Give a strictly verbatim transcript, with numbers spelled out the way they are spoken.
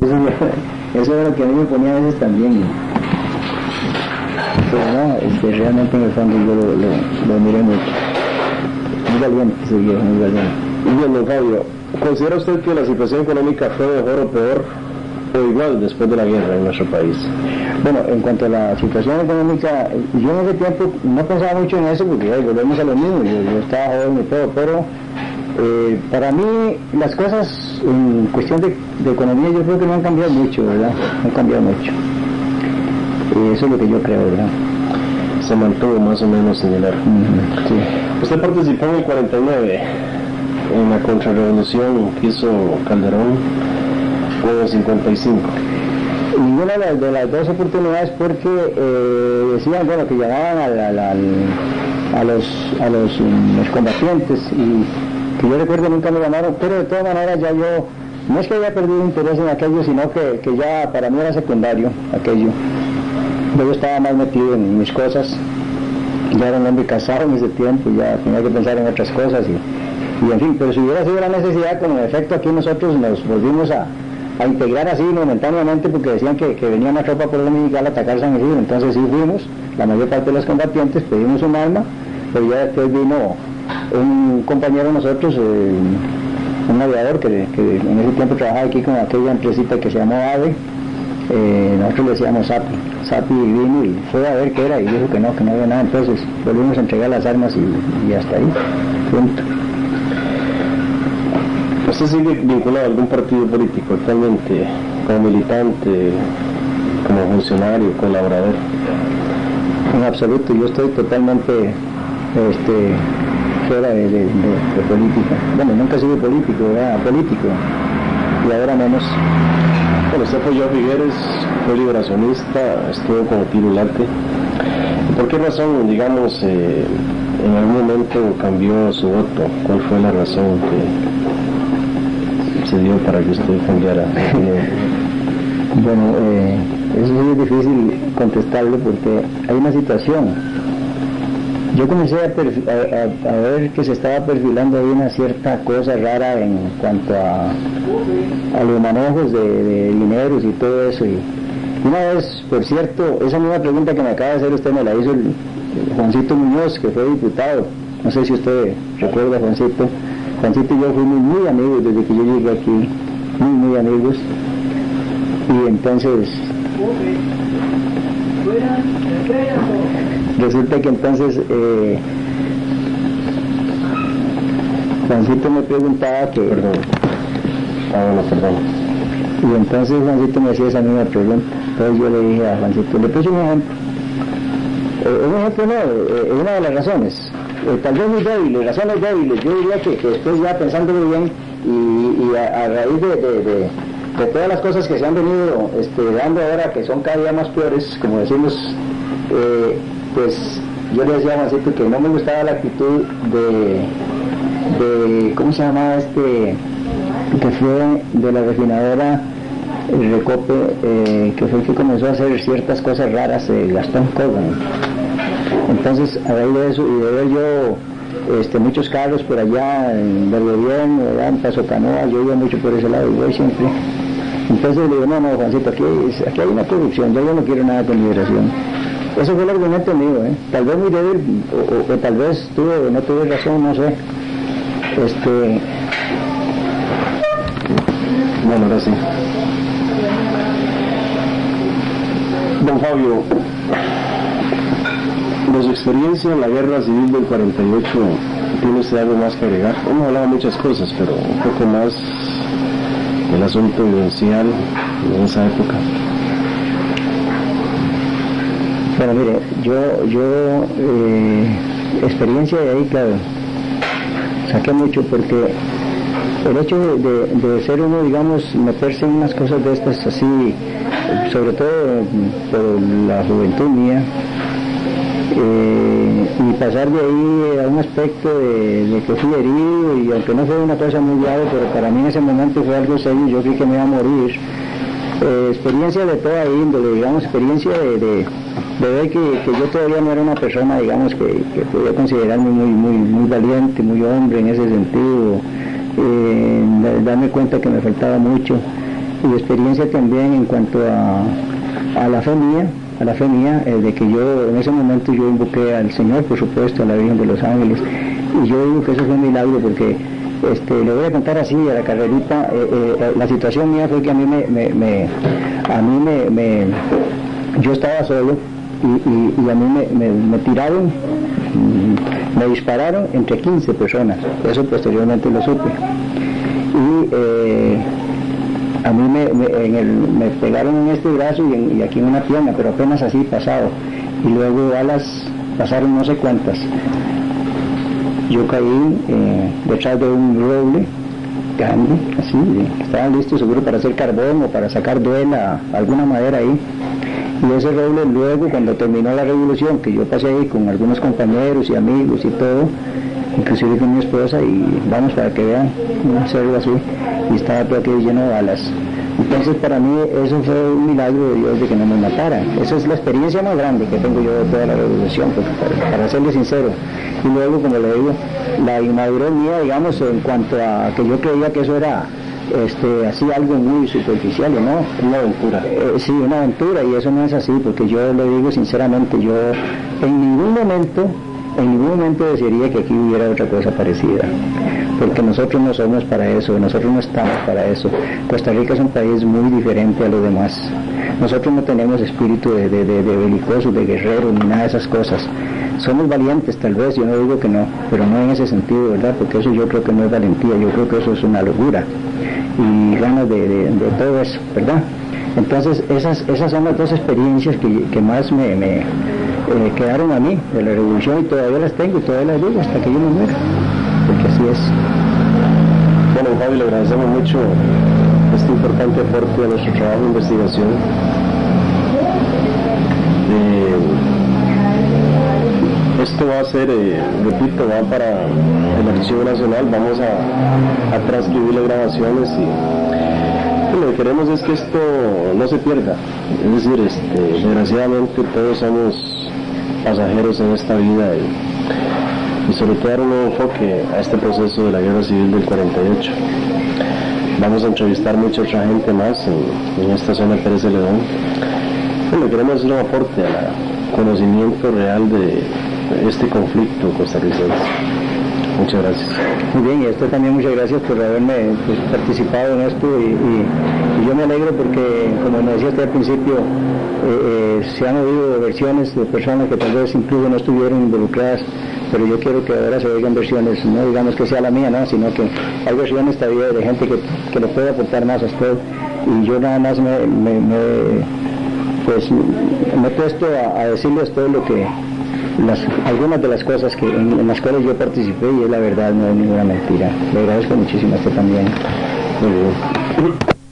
Eso, eso era lo que a mí me ponía a veces también. Pero no, este, realmente en el fondo yo lo, lo, lo miré mucho. Muy valiente ese viejo, muy valiente. Y bien, don Fabio, ¿considera usted que la situación económica fue mejor o peor o igual después de la guerra en nuestro país? Bueno, en cuanto a la situación económica, yo en ese tiempo no pensaba mucho en eso porque ay, volvemos a lo mismo, yo, yo estaba joven y todo, pero eh, para mí las cosas en cuestión de, de economía yo creo que no han cambiado mucho, ¿verdad? No han cambiado mucho. Eh, eso es lo que yo creo, ¿verdad? Se mantuvo más o menos similar. Uh-huh, sí. Usted participó en el cuarenta y nueve, en la contrarrevolución que hizo Calderón, o en el cincuenta y cinco. Ninguna de las, de las dos oportunidades porque eh, decían, bueno, que llamaban a, la, la, a, los, a los, um, los combatientes y que yo recuerdo nunca me llamaron, pero de todas maneras ya yo, no es que haya perdido interés en aquello, sino que, que ya para mí era secundario aquello. Yo estaba más metido en mis cosas, ya era un hombre casado en ese tiempo, ya tenía que pensar en otras cosas y, y en fin, pero si hubiera sido la necesidad, como en efecto aquí nosotros nos volvimos a a integrar así momentáneamente porque decían que, que venía una tropa por el Miguel a atacar San Isidro, entonces sí fuimos, la mayor parte de los combatientes pedimos un arma, pero ya después vino un compañero de nosotros, eh, un aviador que, que en ese tiempo trabajaba aquí con aquella empresita que se llamó AVE, eh, nosotros le decíamos SAPI, SAPI vino y fue a ver qué era y dijo que no, que no había nada, entonces volvimos a entregar las armas y, y hasta ahí, punto. ¿Usted sigue vinculado a algún partido político actualmente, como militante, como funcionario, colaborador? En absoluto, yo estoy totalmente este, fuera de, de, de, de política. Bueno, nunca he sido político, era político, y ahora menos. Bueno, usted apoyó a Figueres, fue liberacionista, estuvo como tirulante. ¿Por qué razón, digamos, eh, en algún momento cambió su voto? ¿Cuál fue la razón que se dio para que usted cambiara? Bueno, eh, eso sí es difícil contestarlo porque hay una situación. Yo comencé a, a, a ver que se estaba perfilando ahí una cierta cosa rara en cuanto a, a los manejos de, de dineros y todo eso. Y una vez, por cierto, esa misma pregunta que me acaba de hacer usted me la hizo el, el Juancito Muñoz, que fue diputado. No sé si usted recuerda a Juancito. Juancito y yo fuimos muy amigos desde que yo llegué aquí, muy, muy amigos. Y entonces, resulta que entonces eh, Juancito me preguntaba que... Perdón. Ah, bueno, perdón. Y entonces Juancito me hacía esa misma pregunta. Entonces yo le dije a Juancito, le puse un ejemplo. Eh, un ejemplo no, eh, una de las razones. Eh, tal vez muy débiles, razones débiles, yo diría que, que después ya pensándolo bien y, y a, a raíz de, de, de, de todas las cosas que se han venido este, dando ahora, que son cada día más peores, como decimos, eh, pues yo le decía a Juancito que no me gustaba la actitud de, de ¿cómo se llamaba este? Que fue de la refinadora el Recope, eh, que fue el que comenzó a hacer ciertas cosas raras, eh, Gastón Kogan. Entonces, a raíz de eso y de ver yo este, muchos carros por allá en, del gobierno, en Paso Canoa, yo iba mucho por ese lado y voy siempre. Entonces le digo, no, no, Juancito, aquí, aquí hay una corrupción, yo, yo no quiero nada con liberación. Eso fue el argumento mío, ¿eh? Tal vez muy débil, o, o, o tal vez tuve, no tuve razón, no sé. Este... Bueno, ahora sí. Don Fabio, de su experiencia en la guerra civil del cuarenta y ocho, ¿tiene usted algo más que agregar? Hemos hablado de muchas cosas, pero un poco más del asunto vivencial en esa época. Bueno, mire, yo, yo, eh, experiencia de ahí, claro, saqué mucho porque el hecho de, de, de ser uno, digamos, meterse en unas cosas de estas así, sobre todo por la juventud mía, eh, y pasar de ahí a un aspecto de, de que fui herido, y aunque no fue una cosa muy grave, pero para mí en ese momento fue algo serio, yo creí que me iba a morir. Eh, experiencia de toda índole, digamos, experiencia de, de, de ver que, que yo todavía no era una persona, digamos, que, que podía considerarme muy, muy, muy valiente, muy hombre en ese sentido, eh, darme cuenta que me faltaba mucho. y experiencia también en cuanto a, a la fe mía, a la fe mía, eh, de que yo en ese momento yo invoqué al Señor, por supuesto, a la Virgen de los Ángeles, y yo digo que eso fue un milagro porque este, le voy a contar así a la carrerita. eh, eh, la situación mía fue que a mí me, me, me a mí me, me yo estaba solo y, y, y a mí me, me, me tiraron, me dispararon entre quince personas, eso posteriormente lo supe, y eh, a mí me, me, en el, me pegaron en este brazo y, en, y aquí en una pierna, pero apenas así pasado, y luego balas pasaron no sé cuántas. Yo caí eh, detrás de un roble grande, así, estaba listo seguro para hacer carbón o para sacar duela, alguna madera ahí. Y ese roble luego, cuando terminó la revolución, que yo pasé ahí con algunos compañeros y amigos y todo, inclusive con mi esposa, y vamos para que vean, un cerro así, y estaba todo aquello lleno de balas. Entonces para mí eso fue un milagro de Dios de que no me mataran. Esa es la experiencia más grande que tengo yo de toda la revolución, porque para, para serle sincero. Y luego, como le digo, la inmadurez mía, digamos, en cuanto a que yo creía que eso era este, así algo muy superficial, ¿no? Una aventura. Eh, sí, una aventura, y eso no es así, porque yo le digo sinceramente, yo en ningún momento, en ningún momento desearía que aquí hubiera otra cosa parecida, porque nosotros no somos para eso, nosotros no estamos para eso. Costa Rica es un país muy diferente a los demás. Nosotros no tenemos espíritu de, de, de, de belicosos, de guerreros, ni nada de esas cosas. Somos valientes tal vez, yo no digo que no, pero no en ese sentido, ¿verdad? Porque eso yo creo que no es valentía, yo creo que eso es una locura y ganas de, de, de todo eso, ¿verdad? Entonces esas, esas son las dos experiencias que, que más me, me eh, quedaron a mí de la revolución, y todavía las tengo y todavía las digo hasta que yo me muera, porque así es. Bueno, Javi, le agradecemos mucho este importante aporte a nuestro trabajo de investigación. Eh, esto va a ser, eh, repito, va para el Archivo Nacional, vamos a, a transcribir las grabaciones, y lo que queremos es que esto no se pierda. Es decir, este, desgraciadamente todos somos pasajeros en esta vida, y, y sobre todo dar un nuevo enfoque a este proceso de la guerra civil del cuarenta y ocho. Vamos a entrevistar mucha otra gente más en, en esta zona de Pérez Celedón. Bueno, queremos hacer un aporte al conocimiento real de este conflicto costarricense. Muchas gracias. Muy bien, y a usted también muchas gracias por haberme pues, participado en esto, y, y, y yo me alegro porque, como me decía usted al principio, eh, eh, se han oído versiones de personas que tal vez incluso no estuvieron involucradas, pero yo quiero que ahora se oigan versiones, no digamos que sea la mía, ¿no? Sino que hay versiones todavía de gente que, que le puede aportar más a usted, y yo nada más me, me, me pues me he puesto a, a decirle a usted lo que Las, algunas de las cosas que en, en las cuales yo participé, y es la verdad, no es ninguna mentira. Le agradezco muchísimo a usted también. Muy bien.